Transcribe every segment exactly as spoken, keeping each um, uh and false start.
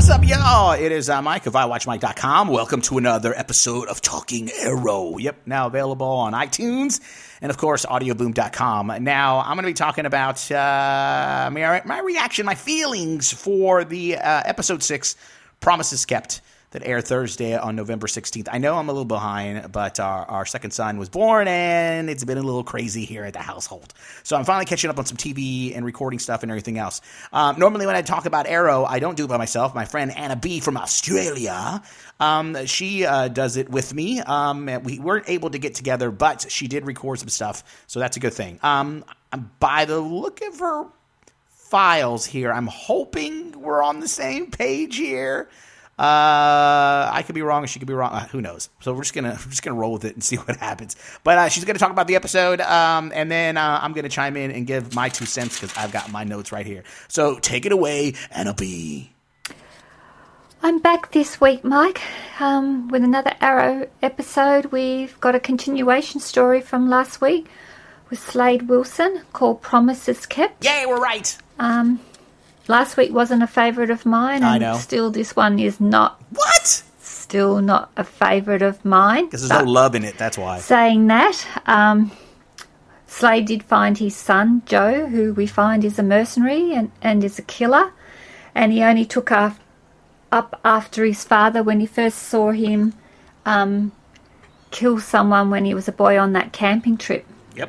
What's up, y'all? It is uh, Mike of I Watch Mike dot com. Welcome to another episode of Talking Arrow. Yep, now available on iTunes and, of course, audio boom dot com. Now, I'm going to be talking about uh, my, my reaction, my feelings for the uh, episode six, Promises Kept, that aired Thursday on November sixteenth. I know I'm a little behind, but our, our second son was born, and it's been a little crazy here at the household. So I'm finally catching up on some T V and recording stuff and everything else. Um, normally when I talk about Arrow, I don't do it by myself. My friend Anna B. from Australia, um, she uh, does it with me. Um, we weren't able to get together, but she did record some stuff, so that's a good thing. Um, by the look of her files here, I'm hoping we're on the same page here. Uh, I could be wrong, or she could be wrong. Uh, who knows? So we're just gonna we're just gonna roll with it and see what happens. But uh, she's gonna talk about the episode, um, and then uh, I'm gonna chime in and give my two cents because I've got my notes right here. So take it away, Anna B. I'm back this week, Mike, um, with another Arrow episode. We've got a continuation story from last week with Slade Wilson called Promises Kept. Yay, we're right. Um. Last week wasn't a favourite of mine, and I know. Still this one is not. What? Still not a favourite of mine. Because there's no love in it, that's why. Saying that, um, Slade did find his son, Joe, who we find is a mercenary and, and is a killer, and he only took af- up after his father when he first saw him um, kill someone when he was a boy on that camping trip. Yep.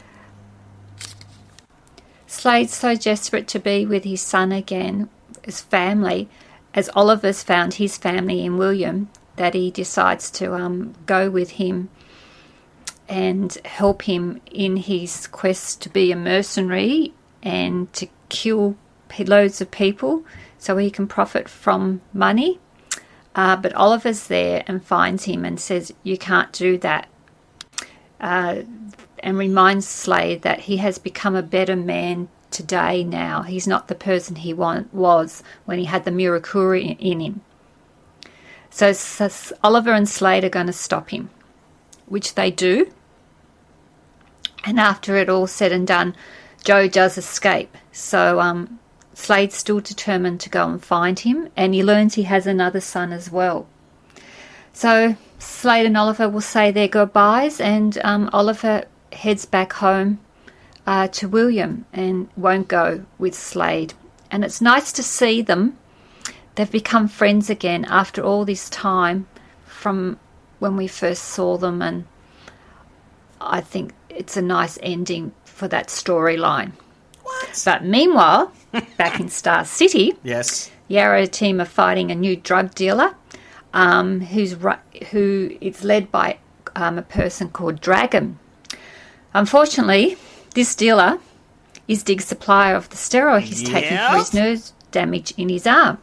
Slade's so desperate to be with his son again, his family, as Oliver's found his family in William, that he decides to um, go with him and help him in his quest to be a mercenary and to kill loads of people so he can profit from money. Uh, but Oliver's there and finds him and says, you can't do that. Uh, and reminds Slade that he has become a better man today now. He's not the person he want, was when he had the Mirakuru in, in him. So, so Oliver and Slade are going to stop him, which they do. And after it all said and done, Joe does escape. So um, Slade's still determined to go and find him, and he learns he has another son as well. So Slade and Oliver will say their goodbyes, and um, Oliver heads back home uh, to William and won't go with Slade. And it's nice to see them. They've become friends again after all this time from when we first saw them, and I think it's a nice ending for that storyline. What? But meanwhile, back in Star City, yes, the Arrow team are fighting a new drug dealer um, who's who is led by um, a person called Dragon. Unfortunately, this dealer is Dig's supplier of the steroid he's yep. taking for his nerve damage in his arm.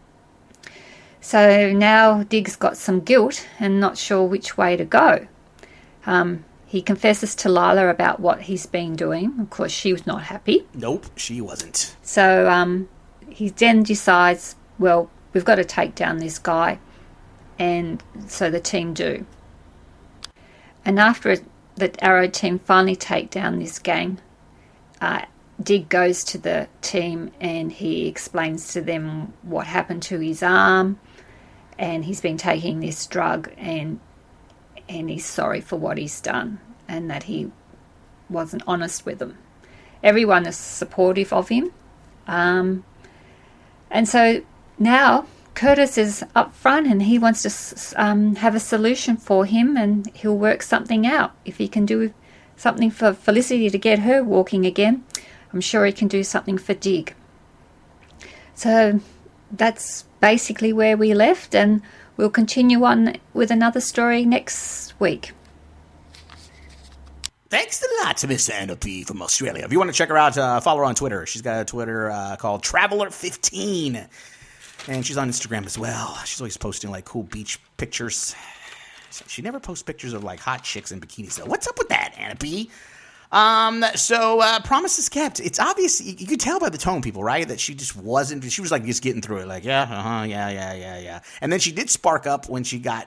So now Dig's got some guilt and not sure which way to go. Um, he confesses to Lila about what he's been doing. Of course, she was not happy. Nope, she wasn't. So um, he then decides, well, we've got to take down this guy. And so the team do. And after it, the Arrow team finally take down this gang, uh, Dig goes to the team and he explains to them what happened to his arm, and he's been taking this drug, and and he's sorry for what he's done and that he wasn't honest with them. Everyone is supportive of him. Um, and so now Curtis is up front and he wants to um, have a solution for him, and he'll work something out. If he can do something for Felicity to get her walking again, I'm sure he can do something for Dig. So that's basically where we left, and we'll continue on with another story next week. Thanks a lot to Miss Anna B. from Australia. If you want to check her out, uh, follow her on Twitter. She's got a Twitter uh, called Traveler fifteen. And she's on Instagram as well. She's always posting, like, cool beach pictures. She never posts pictures of, like, hot chicks in bikinis, though. What's up with that, Anna B? Um, so, uh, Promises Kept. It's obvious. You, you could tell by the tone, people, right? That she just wasn't. She was, like, just getting through it. Like, yeah, uh-huh, yeah, yeah, yeah, yeah. And then she did spark up when she got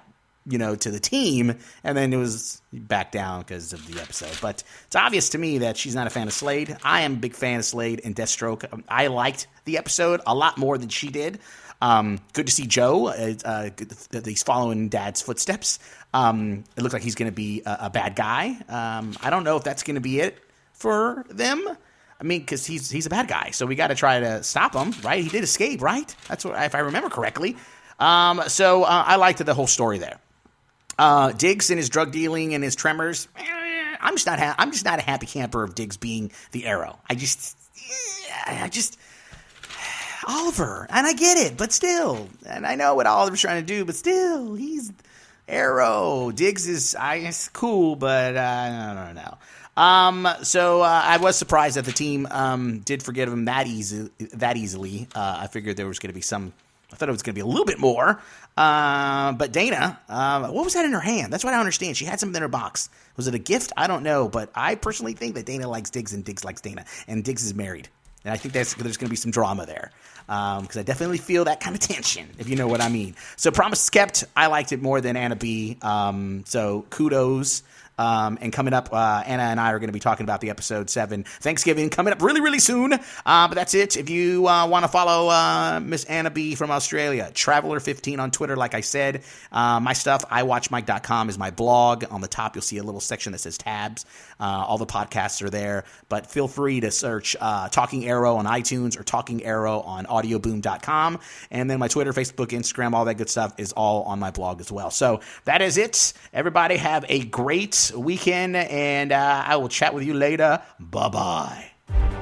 you know, to the team, and then it was back down because of the episode. But it's obvious to me that she's not a fan of Slade. I am a big fan of Slade and Deathstroke. I liked the episode a lot more than she did. Um, good to see Joe. Uh, uh, that he's following Dad's footsteps. Um, it looks like he's going to be a, a bad guy. Um, I don't know if that's going to be it for them. I mean, because he's he's a bad guy, so we got to try to stop him, right? He did escape, right? That's what, if I remember correctly. Um, so uh, I liked the whole story there. Uh, Diggs and his drug dealing and his tremors. Eh, I'm just not. Ha- I'm just not a happy camper of Diggs being the Arrow. I just, I just. Oliver, and I get it, but still, and I know what Oliver's trying to do, but still, he's Arrow. Diggs is, I guess, cool, but uh, no, no, no. Um, so uh, I was surprised that the team um, did forgive him that easy, that easily. Uh, I figured there was going to be some. I thought it was going to be a little bit more. Uh, but Dana, uh, what was that in her hand? That's what I don't understand. She had something in her box. Was it a gift? I don't know, but I personally think that Dana likes Diggs and Diggs likes Dana, and Diggs is married. And I think that's, there's going to be some drama there because um, I definitely feel that kind of tension, if you know what I mean. So Promise is Kept. I liked it more than Anna B. Um, so kudos. Um, and coming up, uh, Anna and I are going to be talking about the episode seven Thanksgiving coming up really, really soon. Uh, but that's it. If you uh, want to follow uh, Miss Anna B from Australia, Traveler fifteen on Twitter, like I said. Uh, my stuff, I watch mike dot com is my blog. On the top, you'll see a little section that says tabs. Uh, all the podcasts are there. But feel free to search uh, Talking Arrow on iTunes or Talking Arrow on audio boom dot com. And then my Twitter, Facebook, Instagram, all that good stuff is all on my blog as well. So that is it. Everybody have a great weekend, and uh, I will chat with you later. Bye-bye.